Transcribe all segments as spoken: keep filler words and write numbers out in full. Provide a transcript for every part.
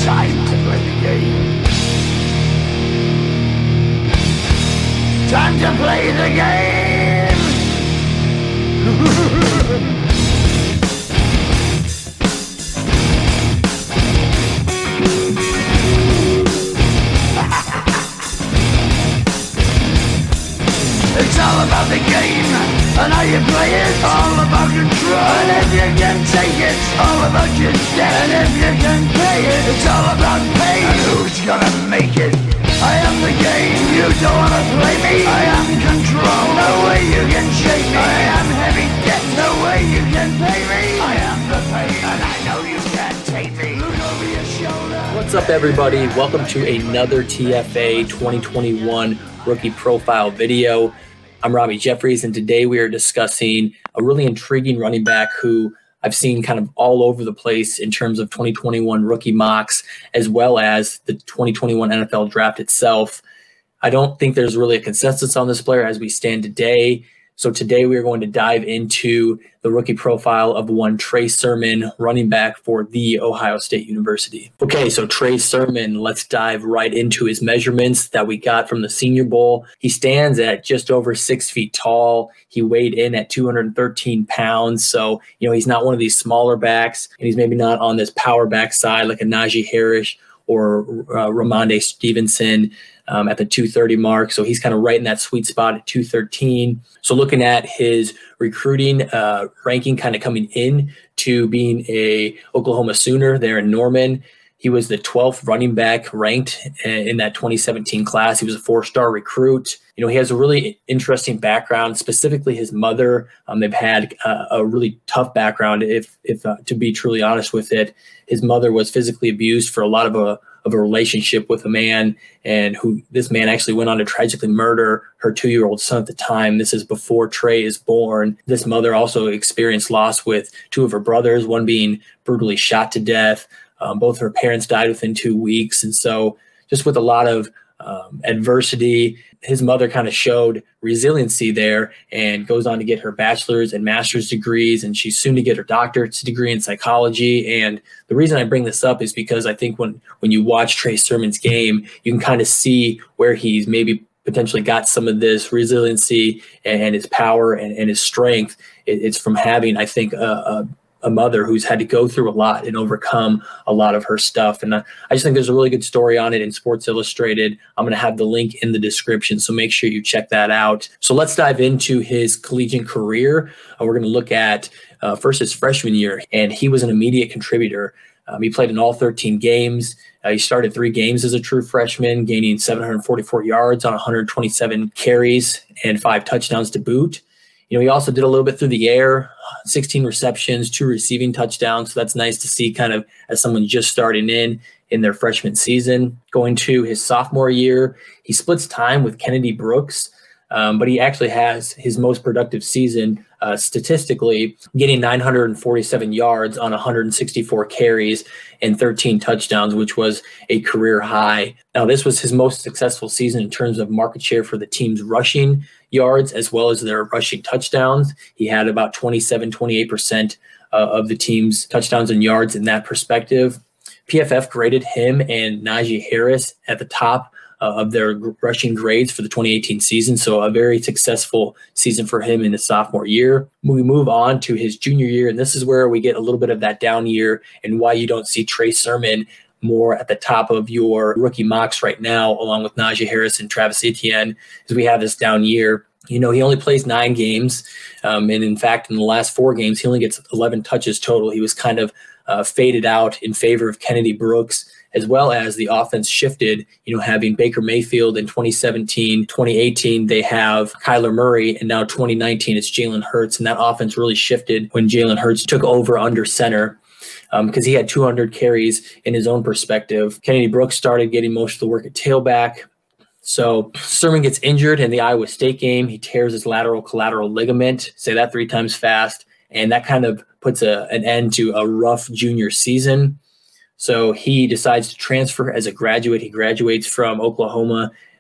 Time to play the game. Time to play the game. It's all about the game and how you play it. All about control, and if you can take it, all about your debt. And if you can pay it, it's all about pain. And who's gonna make it? I am the game. You don't wanna play me. I am control. No way you can shake me. I am heavy debt. No way you can pay me. I am the pain, and I know you can't take me. Look over your shoulder. What's up, everybody? Welcome to another T F A twenty twenty-one rookie profile video. I'm Robbie Jeffries, and today we are discussing a really intriguing running back who I've seen kind of all over the place in terms of twenty twenty-one rookie mocks, as well as the twenty twenty-one N F L draft itself. I don't think there's really a consensus on this player as we stand today. So today we are going to dive into the rookie profile of one Trey Sermon, running back for The Ohio State University. Okay, so Trey Sermon, let's dive right into his measurements that we got from the Senior Bowl. He stands at just over six feet tall. He weighed in at two hundred thirteen pounds. So, you know, he's not one of these smaller backs, and he's maybe not on this power back side like a Najee Harris or uh, Ramondre Stevenson um, at the two thirty mark. So he's kind of right in that sweet spot at two thirteen. So looking at his recruiting uh, ranking kind of coming in to being a Oklahoma Sooner there in Norman, he was the twelfth running back ranked in that twenty seventeen class. He was a four-star recruit. You know, he has a really interesting background, specifically his mother. Um, they've had uh, a really tough background, if if uh, to be truly honest with it. His mother was physically abused for a lot of a of a relationship with a man, and who this man actually went on to tragically murder her two-year-old son at the time. This is before Trey is born. This mother also experienced loss with two of her brothers, one being brutally shot to death. Um, both her parents died within two weeks. And so just with a lot of um, adversity, his mother kind of showed resiliency there and goes on to get her bachelor's and master's degrees. And she's soon to get her doctorate's degree in psychology. And the reason I bring this up is because I think when, when you watch Trey Sermon's game, you can kind of see where he's maybe potentially got some of this resiliency and his power and, and his strength. It, it's from having, I think, a, a a mother who's had to go through a lot and overcome a lot of her stuff. And I, I just think there's a really good story on it in Sports Illustrated. I'm going to have the link in the description, so make sure you check that out. So let's dive into his collegiate career. Uh, we're going to look at uh, first his freshman year, and he was an immediate contributor. Um, he played in all thirteen games. Uh, he started three games as a true freshman, gaining seven hundred forty-four yards on one hundred twenty-seven carries and five touchdowns to boot. You know, he also did a little bit through the air, sixteen receptions, two receiving touchdowns. So that's nice to see kind of as someone just starting in in their freshman season. Going to his sophomore year, he splits time with Kennedy Brooks, um, but he actually has his most productive season uh, statistically, getting nine hundred forty-seven yards on one hundred sixty-four carries and thirteen touchdowns, which was a career high. Now, this was his most successful season in terms of market share for the team's rushing yards as well as their rushing touchdowns. He had about twenty-seven, twenty-eight percent uh, of the team's touchdowns and yards in that perspective. P F F graded him and Najee Harris at the top uh, of their rushing grades for the twenty eighteen season. So a very successful season for him in his sophomore year. We move on to his junior year, and this is where we get a little bit of that down year and why you don't see Trey Sermon more at the top of your rookie mocks right now, along with Najee Harris and Travis Etienne, as we have this down year. You know, he only plays nine games. Um, and in fact, in the last four games, he only gets eleven touches total. He was kind of uh, faded out in favor of Kennedy Brooks, as well as the offense shifted, you know, having Baker Mayfield in twenty seventeen, twenty eighteen, they have Kyler Murray, and now twenty nineteen, it's Jalen Hurts. And that offense really shifted when Jalen Hurts took over under center, because um, he had two hundred carries in his own perspective. Kennedy Brooks started getting most of the work at tailback. So Sermon gets injured in the Iowa State game. He tears his lateral collateral ligament. Say that three times fast. And that kind of puts a, an end to a rough junior season. So he decides to transfer as a graduate. He graduates from Oklahoma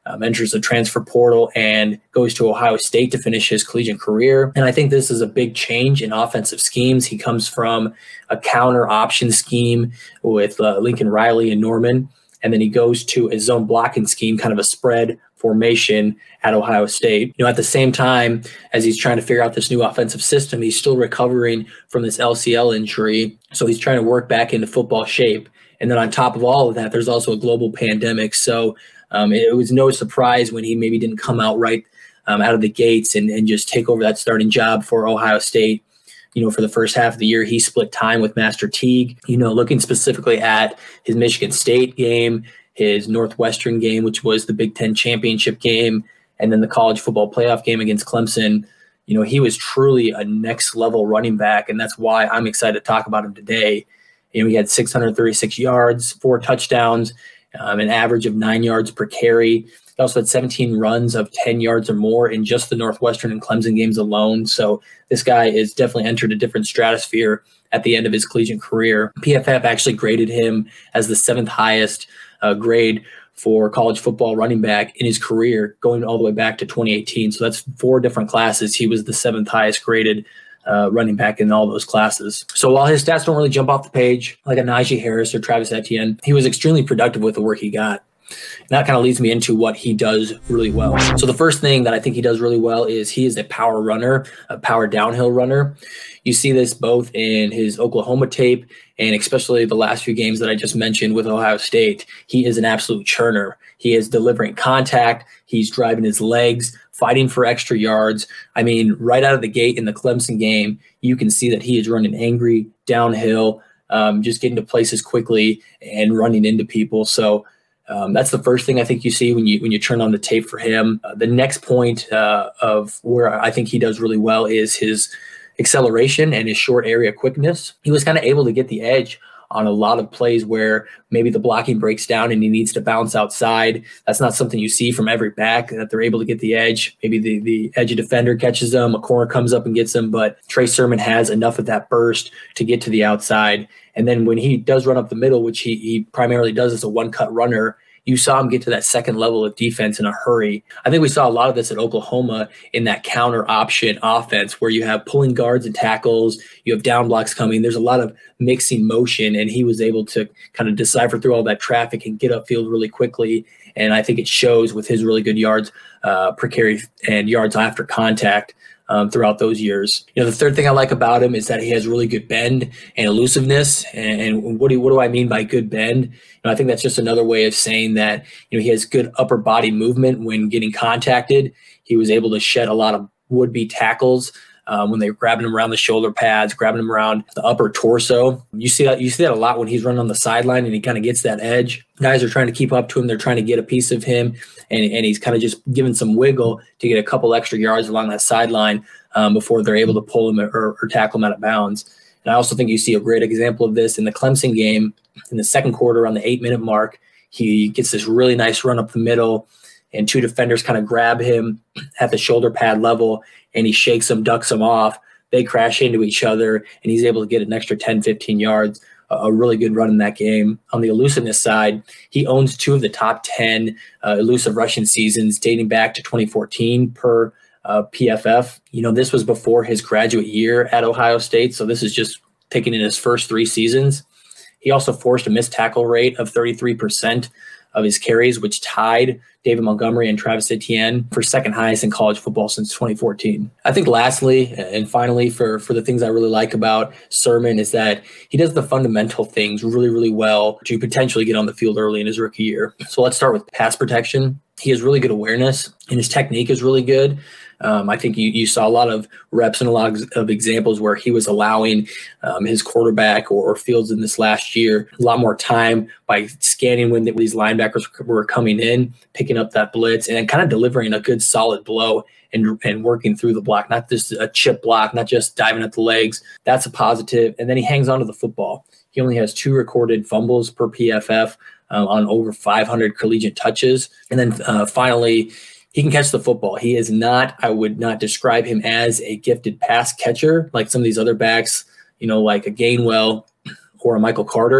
um, enters the transfer portal and goes to Ohio State to finish his collegiate career. And I think this is a big change in offensive schemes. He comes from a counter option scheme with uh, Lincoln Riley and Norman, and then he goes to a zone blocking scheme, kind of a spread formation at Ohio State. You know, at the same time as he's trying to figure out this new offensive system, he's still recovering from this L C L injury. So he's trying to work back into football shape. And then on top of all of that, there's also a global pandemic. So um, it was no surprise when he maybe didn't come out right um, out of the gates and, and just take over that starting job for Ohio State. You know, for the first half of the year, he split time with Master Teague. You know, looking specifically at his Michigan State game, his Northwestern game, which was the Big Ten championship game, and then the college football playoff game against Clemson. You know, he was truly a next level running back, and that's why I'm excited to talk about him today. You know, he had six hundred thirty-six yards, four touchdowns, um, an average of nine yards per carry. He also had seventeen runs of ten yards or more in just the Northwestern and Clemson games alone. So this guy is definitely entered a different stratosphere at the end of his collegiate career. P F F actually graded him as the seventh highest uh, grade for college football running back in his career, going all the way back to twenty eighteen. So that's four different classes. He was the seventh highest graded uh, running back in all those classes. So while his stats don't really jump off the page like a Najee Harris or Travis Etienne, he was extremely productive with the work he got. And that kind of leads me into what he does really well. So the first thing that I think he does really well is he is a power runner, a power downhill runner. You see this both in his Oklahoma tape and especially the last few games that I just mentioned with Ohio State. He is an absolute churner. He is delivering contact. He's driving his legs, fighting for extra yards. I mean, right out of the gate in the Clemson game, you can see that he is running angry downhill, um, just getting to places quickly and running into people. So Um, that's the first thing I think you see when you when you turn on the tape for him. Uh, the next point uh, of where I think he does really well is his acceleration and his short area quickness. He was kind of able to get the edge on a lot of plays where maybe the blocking breaks down and he needs to bounce outside. That's not something you see from every back, that they're able to get the edge. Maybe the, the edge defender catches them, a corner comes up and gets them, but Trey Sermon has enough of that burst to get to the outside. And then when he does run up the middle, which he, he primarily does as a one-cut runner, you saw him get to that second level of defense in a hurry. I think we saw a lot of this at Oklahoma in that counter option offense where you have pulling guards and tackles, you have down blocks coming. There's a lot of mixing motion, and he was able to kind of decipher through all that traffic and get upfield really quickly. And I think it shows with his really good yards uh, per carry and yards after contact Um, throughout those years. You know, the third thing I like about him is that he has really good bend and elusiveness. And, and what do what do I mean by good bend? You know, I think that's just another way of saying that, you know, he has good upper body movement when getting contacted. He was able to shed a lot of would-be tackles um, when they were grabbing him around the shoulder pads, grabbing him around the upper torso. You see that you see that a lot when he's running on the sideline and he kind of gets that edge. Guys are trying to keep up to him. They're trying to get a piece of him, and, and he's kind of just giving some wiggle to get a couple extra yards along that sideline um, before they're able to pull him or, or tackle him out of bounds. And I also think you see a great example of this in the Clemson game. In the second quarter, on the eight-minute mark, he gets this really nice run up the middle, and two defenders kind of grab him at the shoulder pad level, and he shakes them, ducks them off. They crash into each other, and he's able to get an extra ten, fifteen yards. A really good run in that game. On the elusiveness side, he owns two of the top ten uh, elusive rushing seasons dating back to twenty fourteen per uh, P F F. You know, this was before his graduate year at Ohio State, so this is just taking in his first three seasons. He also forced a missed tackle rate of thirty-three percent of his carries, which tied David Montgomery and Travis Etienne for second highest in college football since twenty fourteen. I think lastly, and finally, for, for the things I really like about Sermon is that he does the fundamental things really, really well to potentially get on the field early in his rookie year. So let's start with pass protection. He has really good awareness, and his technique is really good. Um, I think you, you saw a lot of reps and a lot of examples where he was allowing um, his quarterback or, or Fields in this last year a lot more time by scanning when the, these linebackers were coming in, picking up that blitz, and kind of delivering a good solid blow and, and working through the block, not just a chip block, not just diving at the legs. That's a positive. And then he hangs on to the football. He only has two recorded fumbles per P F F um, on over five hundred collegiate touches. And then uh, finally, he can catch the football. He is not, I would not describe him as a gifted pass catcher like some of these other backs, you know, like a Gainwell or a Michael Carter.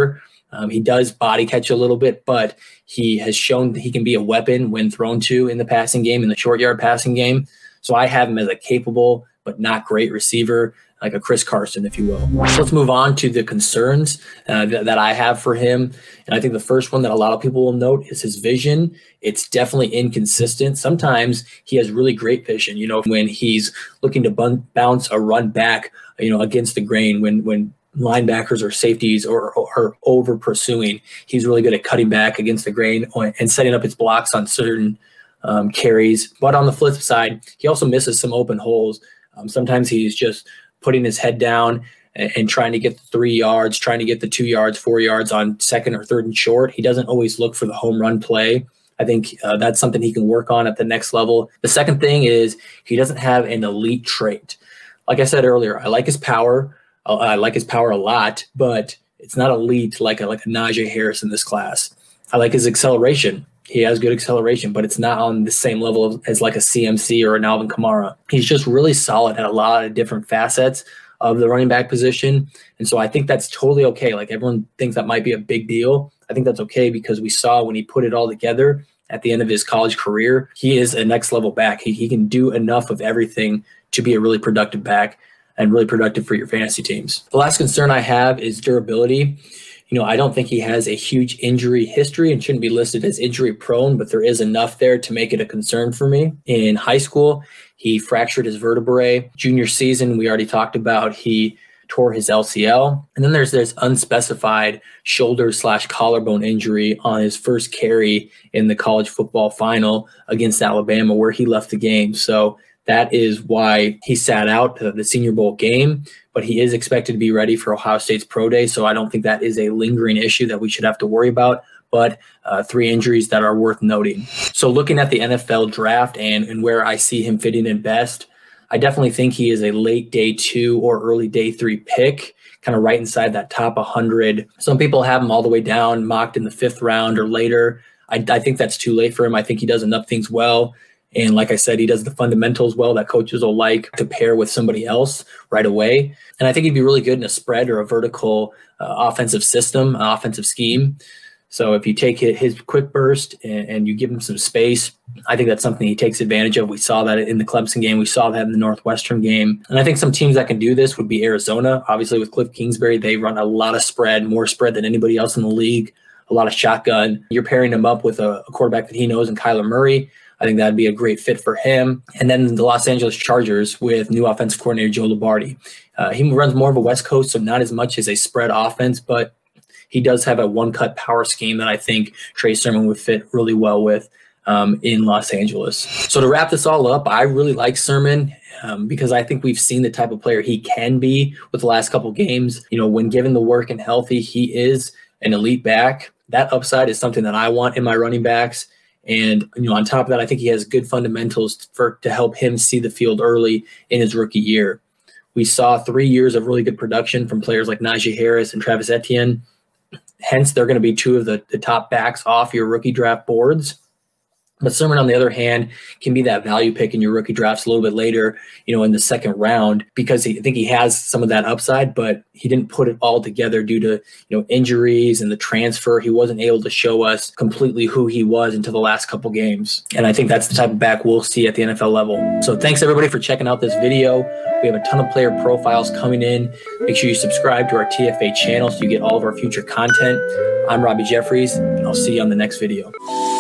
Um, he does body catch a little bit, but he has shown that he can be a weapon when thrown to in the passing game, in the short yard passing game. So I have him as a capable but not great receiver, like a Chris Carson, if you will. So let's move on to the concerns uh, that, that I have for him. And I think the first one that a lot of people will note is his vision. It's definitely inconsistent. Sometimes he has really great vision, you know, when he's looking to bun- bounce a run back, you know, against the grain, when when linebackers or safeties or are over pursuing, he's really good at cutting back against the grain and setting up his blocks on certain um, carries. But on the flip side, he also misses some open holes. Um, sometimes he's just putting his head down and, and trying to get the three yards, trying to get the two yards, four yards on second or third and short. He doesn't always look for the home run play. I think uh, that's something he can work on at the next level. The second thing is he doesn't have an elite trait. Like I said earlier, I like his power. I like his power a lot, but it's not elite like a, like a Najee Harris in this class. I like his acceleration. He has good acceleration, but it's not on the same level as like a C M C or an Alvin Kamara. He's just really solid at a lot of different facets of the running back position. And so I think that's totally okay. Like everyone thinks that might be a big deal. I think that's okay because we saw when he put it all together at the end of his college career, he is a next level back. He, he can do enough of everything to be a really productive back and really productive for your fantasy teams. The last concern I have is durability. You know, I don't think he has a huge injury history and shouldn't be listed as injury prone, but there is enough there to make it a concern for me. In high school, he fractured his vertebrae. Junior season, we already talked about, he tore his L C L. And then there's this unspecified shoulder slash collarbone injury on his first carry in the college football final against Alabama, where he left the game. So that is why he sat out the Senior Bowl game, but he is expected to be ready for Ohio State's Pro Day. So I don't think that is a lingering issue that we should have to worry about, but uh, three injuries that are worth noting. So looking at the N F L draft and, and where I see him fitting in best, I definitely think he is a late day two or early day three pick, kind of right inside that top one hundred. Some people have him all the way down, mocked in the fifth round or later. I, I think that's too late for him. I think he does enough things well. And like I said, he does the fundamentals well that coaches will like to pair with somebody else right away. And I think he'd be really good in a spread or a vertical uh, offensive system, uh, offensive scheme. So if you take his quick burst and, and you give him some space, I think that's something he takes advantage of. We saw that in the Clemson game. We saw that in the Northwestern game. And I think some teams that can do this would be Arizona. Obviously with Cliff Kingsbury, they run a lot of spread, more spread than anybody else in the league, a lot of shotgun. You're pairing him up with a, a quarterback that he knows in Kyler Murray. I think that'd be a great fit for him. And then the Los Angeles Chargers with new offensive coordinator Joe Lombardi. Uh, he runs more of a West Coast, so not as much as a spread offense, but he does have a one-cut power scheme that I think Trey Sermon would fit really well with um, in Los Angeles. So to wrap this all up, I really like Sermon um, because I think we've seen the type of player he can be with the last couple games. You know, when given the work and healthy, he is an elite back. That upside is something that I want in my running backs. And, you know, on top of that, I think he has good fundamentals for to help him see the field early in his rookie year. We saw three years of really good production from players like Najee Harris and Travis Etienne. Hence, they're going to be two of the, the top backs off your rookie draft boards. But Sermon, on the other hand, can be that value pick in your rookie drafts a little bit later, you know, in the second round, because he, I think he has some of that upside, but he didn't put it all together due to, you know, injuries and the transfer. He wasn't able to show us completely who he was until the last couple games. And I think that's the type of back we'll see at the N F L level. So thanks everybody for checking out this video. We have a ton of player profiles coming in. Make sure you subscribe to our T F A channel so you get all of our future content. I'm Robbie Jeffries, and I'll see you on the next video.